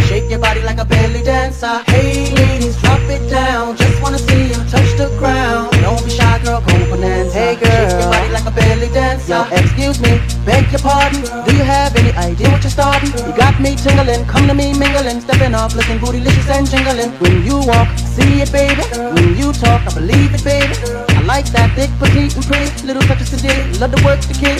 Shake your body like a belly dancer. Hey ladies, drop it down. Just wanna see you touch the ground. Don't be shy, girl, go bonanza. Hey girl, shake your body like a belly dancer. Yo, excuse me, beg your pardon. Do you have any idea what you're starting? You got me tingling, come to me mingling, stepping off, looking bootylicious and jingling. When you walk, see it, baby. When you talk, I believe it, baby. I like that thick, petite, and pretty. Little touches today, love to work the kid.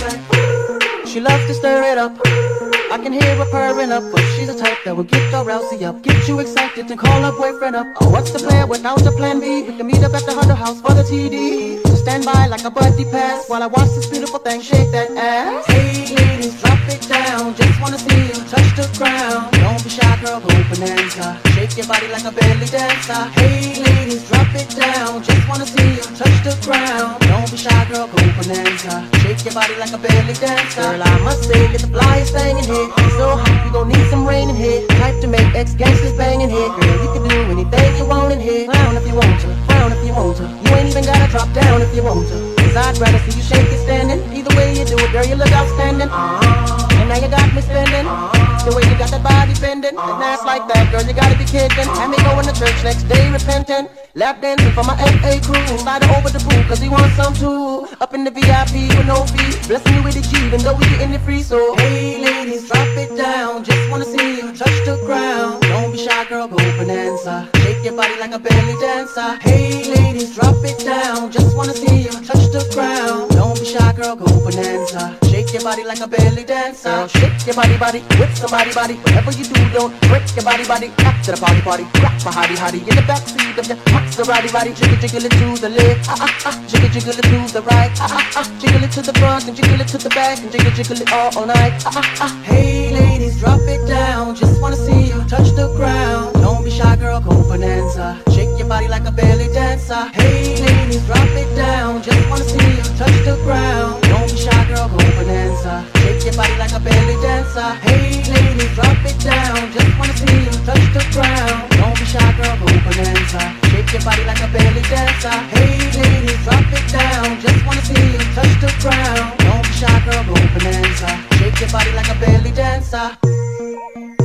She loves to stir it up. I can hear her purring up, but she's a type that will get your rousey up, get you excited and call her boyfriend up. Oh, what's the plan without the plan B? We can meet up at the Hunter House for the TD. So stand by like a buddy pass while I watch this beautiful thing shake that ass. Hey ladies, drop it down. Just wanna see you touch the ground. Don't be shy, girl, go bonanza. Shake your body like a belly dancer. Hey ladies, drop it down. Just wanna see you touch the ground. Don't be shy, girl, go bonanza. Shake your body like a belly dancer. Girl, I must say, you're the flyest thing in here. So hot, you gon' need some rain in here. Type to make ex-gangsters bang in here. Girl, you can do anything you want in here. Frown if you want to, frown if you want to. You ain't even gotta drop down if you want to. Cause I'd rather see you shake it standing. Either way you do it, girl, you look outstanding. And now you got me spending. The way you got that body bending, and ass like that, girl, you gotta be kidding. Had me going to church next day repenting. Lap dancing for my FA crew. Slide her over the pool, cause he wants some too. Up in the VIP with no fee. Blessing you with the G, even though we getting it free. So, hey ladies, drop it down. Just wanna see you touch the ground. Don't be shy, girl, go bonanza. Shake your body like a belly dancer. Hey ladies, drop it down. Just wanna see you touch the ground. Don't be shy, girl, go bonanza. Shake your body like a belly dancer. Girl, shake your body with somebody body. Whatever you do, don't break your body. Back to the party. Rock my hottie in the backseat of your Maserati. Jiggle it to the left, jiggle it to the right, jiggle it to the front and jiggle it to the back and jiggle it all night. Hey ladies, drop it down. Just wanna see you touch the ground. Don't be shy, girl, go bonanza. Shake your body like a belly dancer. Hey ladies, drop it down. Just wanna see you touch the ground. Don't be shy, girl, go bonanza. Shake your body like a belly dancer. Hey ladies, drop it down. Just wanna see you touch the ground. Don't be shy, girl, go bonanza. Shake your body like a belly dancer. Hey ladies, drop it down. Just wanna see you touch the ground. Don't be shy, girl, go bonanza. Shake your body like a belly dancer.